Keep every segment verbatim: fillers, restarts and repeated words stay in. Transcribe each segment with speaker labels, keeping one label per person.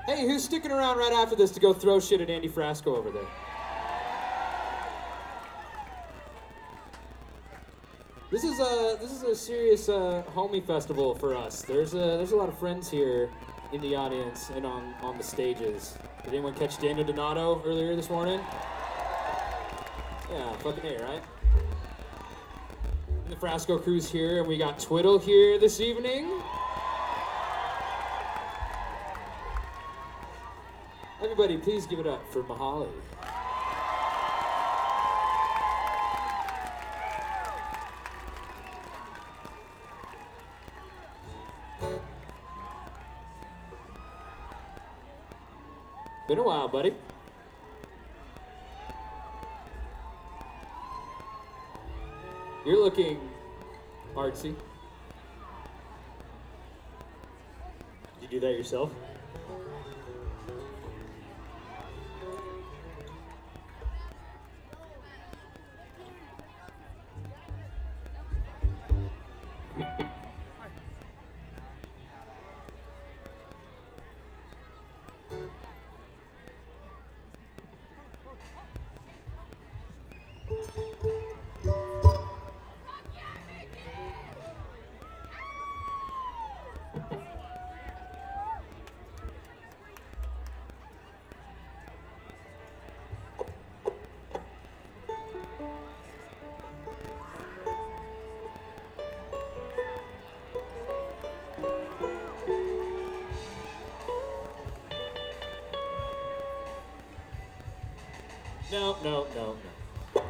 Speaker 1: Hey, who's sticking around right after this to go throw shit at Andy Frasco over there? This is a this is a serious uh, homie festival for us. There's a there's a lot of friends here in the audience and on on the stages. Did anyone catch Daniel Donato earlier this morning? Yeah, fucking A, right? And the Frasco crew's here, and we got Twiddle here this evening. Everybody, please give it up for Mahali. Been a while, buddy. You're looking artsy.
Speaker 2: Did you do that yourself?
Speaker 1: No, no, no, no.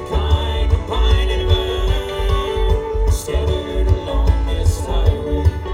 Speaker 1: Scattered along this highway.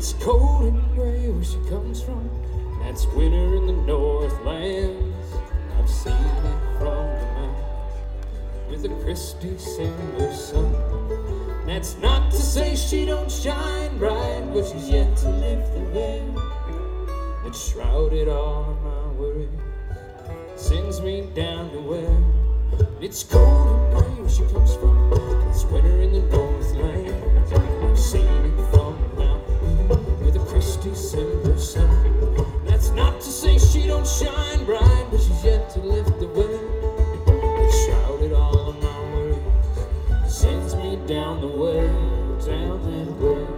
Speaker 1: It's cold and gray where she comes from. That's winter in the Northlands. I've seen it from the mountains with a crisp December sun. That's not to say she don't shine bright, but she's yet to lift the veil that shrouded all of my worries, sends me down to where it's cold and gray where she comes from. It's winter in the Northlands. I've seen it from the mountain with a crisp December sun. That's not to say she don't shine bright, but she's yet to lift the veil that shrouded all of my worries, sends me down the way, down that way.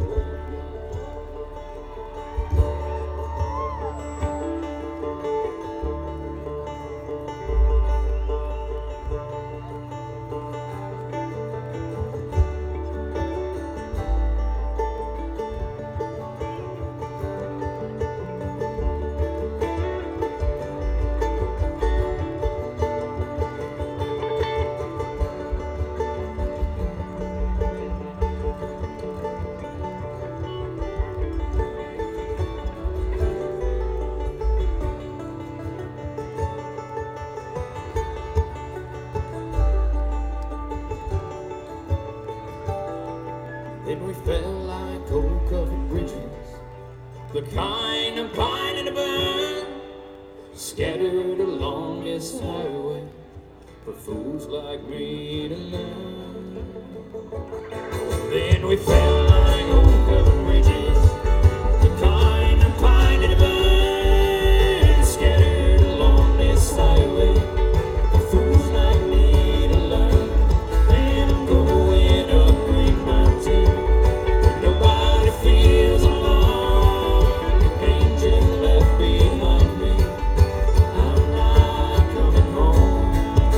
Speaker 1: Then we fell like cold covered bridges, the kind of pine in a burn, scattered along this highway for fools like me to learn. Then we fell like cold covered bridges, the kind of pine in a burn, scattered along this highway for fools like me to learn. And I'm going up Green Mountain. Nobody feels alone. Angel left behind me. I'm not coming home.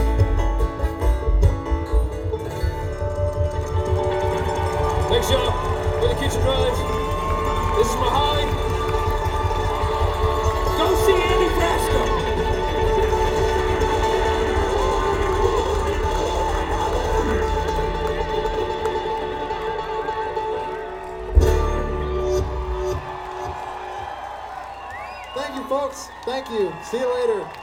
Speaker 1: Thanks, y'all, for the kitchen brothers. This is Mahali. Go see Andy Frasco.
Speaker 3: Thank you, folks. Thank you. See you later.